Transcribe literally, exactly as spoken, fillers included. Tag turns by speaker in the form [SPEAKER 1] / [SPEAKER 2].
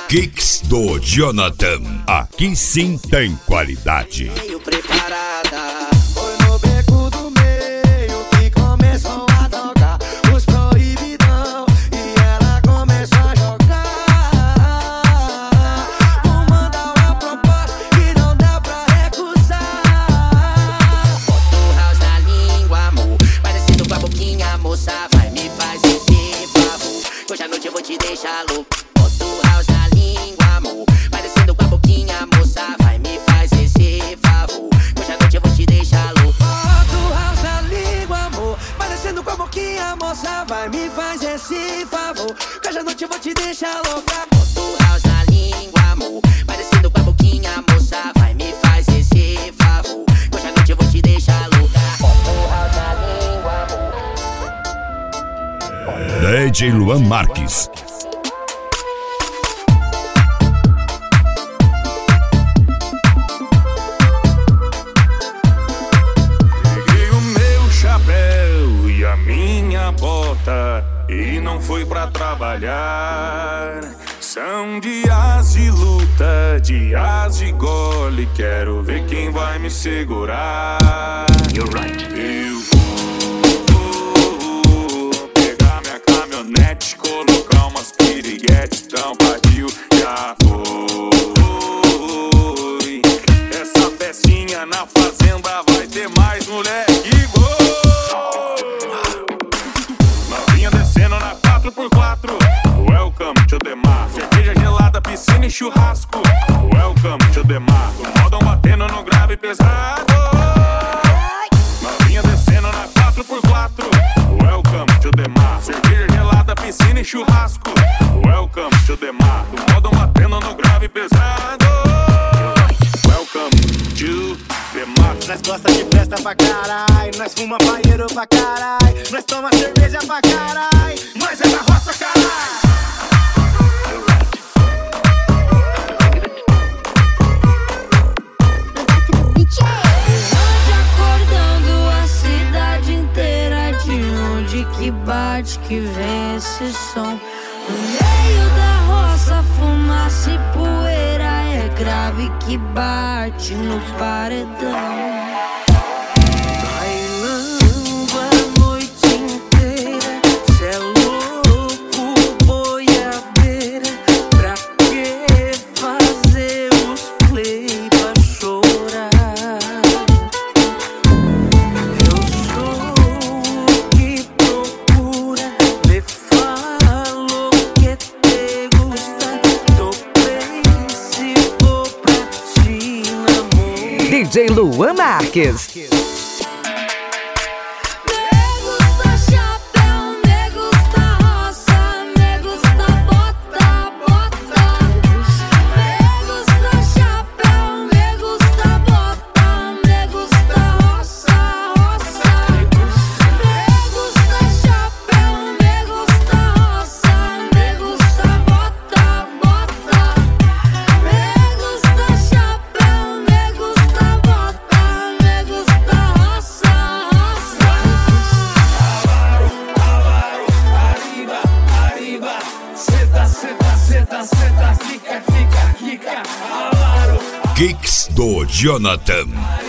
[SPEAKER 1] Kicks do Jonathan. Aqui sim tem qualidade.
[SPEAKER 2] Meio preparada. Foi no beco do meio que começou a tocar os proibidão e ela começou a jogar. Vou mandar uma proposta que não dá pra recusar. Bota o house na língua, amor, parecendo com a boquinha, moça, vai me fazer esse favor. Hoje à noite eu vou te deixar louco. Bota o house na língua, amor, parecendo com a boquinha, moça, vai me fazer esse favor. Hoje à noite eu vou te deixar louco. Bota o house na língua, amor, parecendo com a boquinha, moça, vai me fazer esse favor. Hoje à noite eu vou te deixar louca. Bota o house na língua, amor, parecendo com a boquinha, moça, vai me fazer esse favor. Hoje à noite eu vou te deixar louca. Bota o house na língua, amor.
[SPEAKER 1] D J Luan Marques.
[SPEAKER 3] E não fui pra trabalhar. São dias de luta, dias de gole. Quero ver quem vai me segurar. You're right. Eu vou pegar minha caminhonete, colocar umas piriguetes, tampar Rio, já foi. Essa festinha na fazenda vai ter mais moleque igual. Na quatro por quatro, welcome to the mar. Cerveja gelada, piscina e churrasco. Welcome to the mar. O modão batendo no grave pesado. Novinha descendo na quatro por quatro, welcome to the mar. Cerveja gelada, piscina e churrasco. Welcome to the mar. O modão batendo no grave pesado. Welcome to the mar.
[SPEAKER 4] Nós gosta de festa pra carai, nós fuma paieiro pra carai, nós toma cerveja pra carai, nós é da roça, carai.
[SPEAKER 5] Ande acordando a cidade inteira, de onde que bate, que vem esse som. No meio da roça, fumaça e poeira, é grave que bate no paredão.
[SPEAKER 6] D J Luan Marques.
[SPEAKER 1] Kicks do Jonathan.